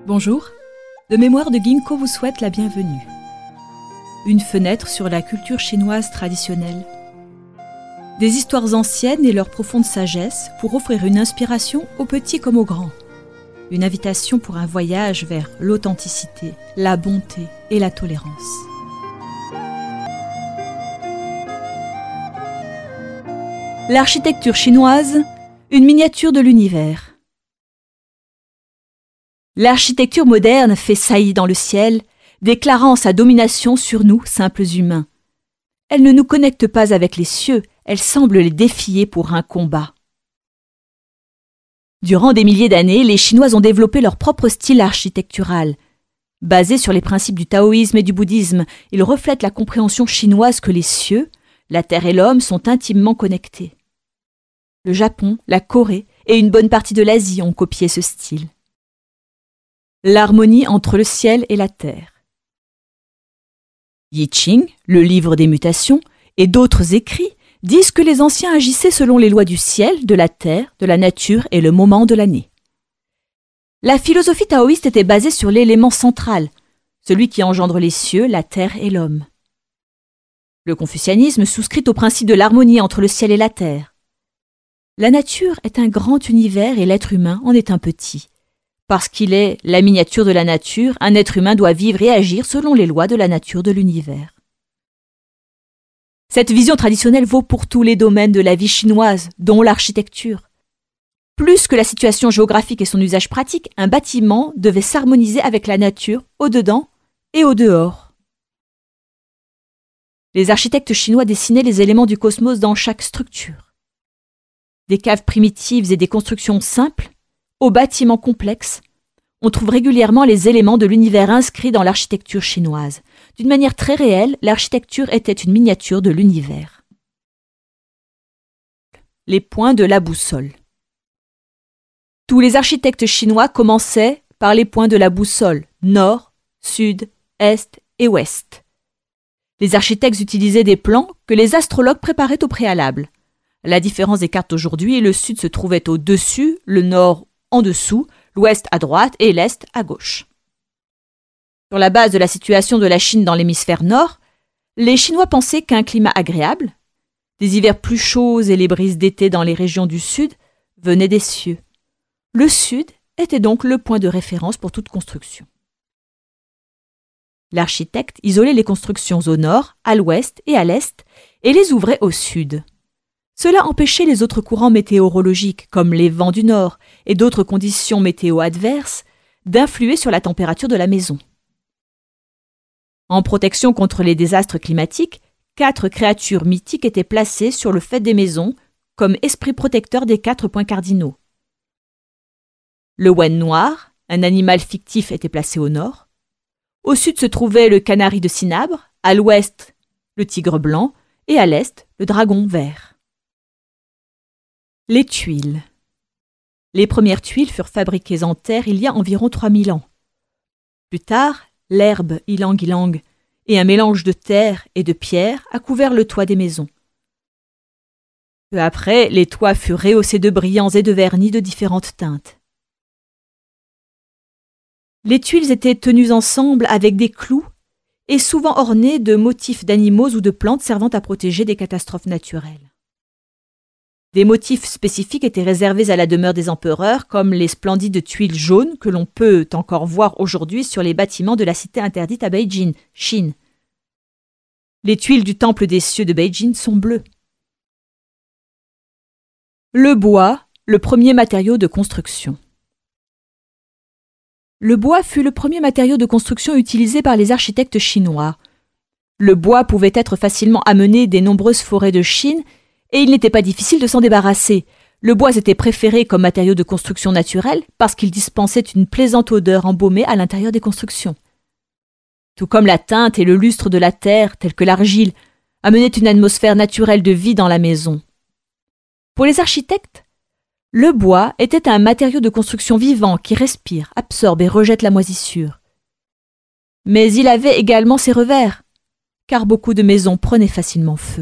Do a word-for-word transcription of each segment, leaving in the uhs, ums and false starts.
Bonjour, le mémoire de Ginkgo vous souhaite la bienvenue. Une fenêtre sur la culture chinoise traditionnelle. Des histoires anciennes et leur profonde sagesse pour offrir une inspiration aux petits comme aux grands. Une invitation pour un voyage vers l'authenticité, la bonté et la tolérance. L'architecture chinoise, une miniature de l'univers. L'architecture moderne fait saillie dans le ciel, déclarant sa domination sur nous, simples humains. Elle ne nous connecte pas avec les cieux, elle semble les défier pour un combat. Durant des milliers d'années, les Chinois ont développé leur propre style architectural. Basé sur les principes du taoïsme et du bouddhisme, il reflète la compréhension chinoise que les cieux, la terre et l'homme sont intimement connectés. Le Japon, la Corée et une bonne partie de l'Asie ont copié ce style. L'harmonie entre le ciel et la terre. I Ching, le livre des mutations, et d'autres écrits disent que les anciens agissaient selon les lois du ciel, de la terre, de la nature et le moment de l'année. La philosophie taoïste était basée sur l'élément central, celui qui engendre les cieux, la terre et l'homme. Le confucianisme souscrit au principe de l'harmonie entre le ciel et la terre. La nature est un grand univers et l'être humain en est un petit. Parce qu'il est la miniature de la nature, un être humain doit vivre et agir selon les lois de la nature de l'univers. Cette vision traditionnelle vaut pour tous les domaines de la vie chinoise, dont l'architecture. Plus que la situation géographique et son usage pratique, un bâtiment devait s'harmoniser avec la nature, au-dedans et au-dehors. Les architectes chinois dessinaient les éléments du cosmos dans chaque structure. Des caves primitives et des constructions simples, aux bâtiments complexes, on trouve régulièrement les éléments de l'univers inscrits dans l'architecture chinoise. D'une manière très réelle, l'architecture était une miniature de l'univers. Les points de la boussole. Tous les architectes chinois commençaient par les points de la boussole, nord, sud, est et ouest. Les architectes utilisaient des plans que les astrologues préparaient au préalable. La différence des cartes d'aujourd'hui, le sud se trouvait au-dessus, le nord en dessous, l'ouest à droite et l'est à gauche. Sur la base de la situation de la Chine dans l'hémisphère nord, les Chinois pensaient qu'un climat agréable, des hivers plus chauds et les brises d'été dans les régions du sud venaient des cieux. Le sud était donc le point de référence pour toute construction. L'architecte isolait les constructions au nord, à l'ouest et à l'est et les ouvrait au sud. Cela empêchait les autres courants météorologiques, comme les vents du nord et d'autres conditions météo adverses, d'influer sur la température de la maison. En protection contre les désastres climatiques, quatre créatures mythiques étaient placées sur le faîte des maisons comme esprit protecteur des quatre points cardinaux. Le wen noir, un animal fictif, était placé au nord. Au sud se trouvait le canari de cinabre, à l'ouest le tigre blanc et à l'est le dragon vert. Les tuiles. Les premières tuiles furent fabriquées en terre il y a environ trois mille ans. Plus tard, l'herbe ylang-ylang et un mélange de terre et de pierre a couvert le toit des maisons. Peu après, les toits furent rehaussés de brillants et de vernis de différentes teintes. Les tuiles étaient tenues ensemble avec des clous et souvent ornées de motifs d'animaux ou de plantes servant à protéger des catastrophes naturelles. Des motifs spécifiques étaient réservés à la demeure des empereurs, comme les splendides tuiles jaunes que l'on peut encore voir aujourd'hui sur les bâtiments de la cité interdite à Beijing, Chine. Les tuiles du temple des cieux de Beijing sont bleues. Le bois, le premier matériau de construction. Le bois fut le premier matériau de construction utilisé par les architectes chinois. Le bois pouvait être facilement amené des nombreuses forêts de Chine et il n'était pas difficile de s'en débarrasser. Le bois était préféré comme matériau de construction naturel parce qu'il dispensait une plaisante odeur embaumée à l'intérieur des constructions. Tout comme la teinte et le lustre de la terre, tels que l'argile, amenaient une atmosphère naturelle de vie dans la maison. Pour les architectes, le bois était un matériau de construction vivant qui respire, absorbe et rejette la moisissure. Mais il avait également ses revers, car beaucoup de maisons prenaient facilement feu.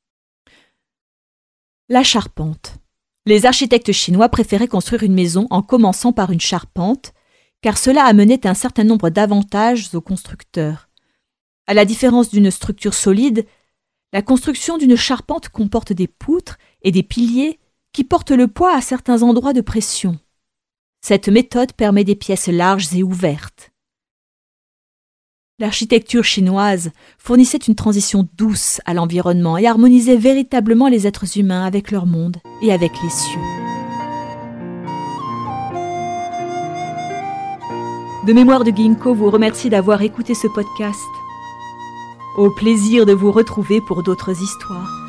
La charpente. Les architectes chinois préféraient construire une maison en commençant par une charpente car cela amenait un certain nombre d'avantages aux constructeurs. À la différence d'une structure solide, la construction d'une charpente comporte des poutres et des piliers qui portent le poids à certains endroits de pression. Cette méthode permet des pièces larges et ouvertes. L'architecture chinoise fournissait une transition douce à l'environnement et harmonisait véritablement les êtres humains avec leur monde et avec les cieux. De Mémoire de Ginkgo vous remercie d'avoir écouté ce podcast. Au plaisir de vous retrouver pour d'autres histoires.